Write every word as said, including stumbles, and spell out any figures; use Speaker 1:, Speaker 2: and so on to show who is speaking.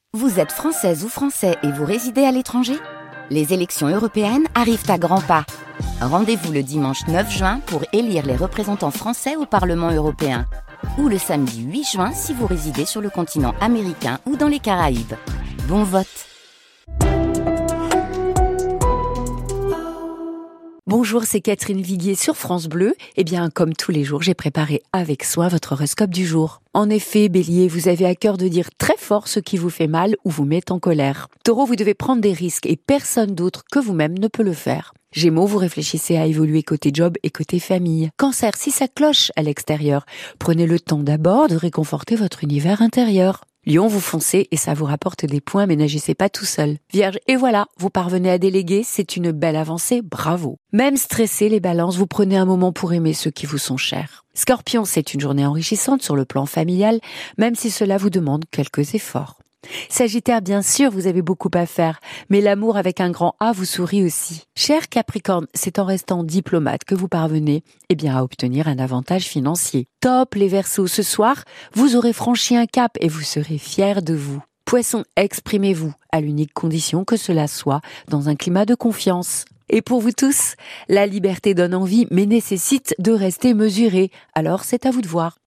Speaker 1: Vous êtes française ou français et vous résidez à l'étranger ? Les élections européennes arrivent à grands pas. Rendez-vous le dimanche neuf juin pour élire les représentants français au Parlement européen. Ou le samedi huit juin si vous résidez sur le continent américain ou dans les Caraïbes. Bon vote!
Speaker 2: Bonjour, c'est Catherine Viguier sur France Bleu. Eh bien, comme tous les jours, j'ai préparé avec soin votre horoscope du jour. En effet, Bélier, vous avez à cœur de dire très fort ce qui vous fait mal ou vous met en colère. Taureau, vous devez prendre des risques et personne d'autre que vous-même ne peut le faire. Gémeaux, vous réfléchissez à évoluer côté job et côté famille. Cancer, si ça cloche à l'extérieur, prenez le temps d'abord de réconforter votre univers intérieur. Lion, vous foncez et ça vous rapporte des points, mais n'agissez pas tout seul. Vierge, et voilà, vous parvenez à déléguer, c'est une belle avancée, bravo. Même stressé, les balances, vous prenez un moment pour aimer ceux qui vous sont chers. Scorpion, c'est une journée enrichissante sur le plan familial, même si cela vous demande quelques efforts. Sagittaire, bien sûr, vous avez beaucoup à faire, mais l'amour avec un grand A vous sourit aussi. Cher Capricorne, c'est en restant diplomate que vous parvenez eh bien, à obtenir un avantage financier. Top les Verseaux, ce soir, vous aurez franchi un cap et vous serez fiers de vous. Poisson, exprimez-vous, à l'unique condition que cela soit dans un climat de confiance. Et pour vous tous, la liberté donne envie mais nécessite de rester mesuré, alors c'est à vous de voir.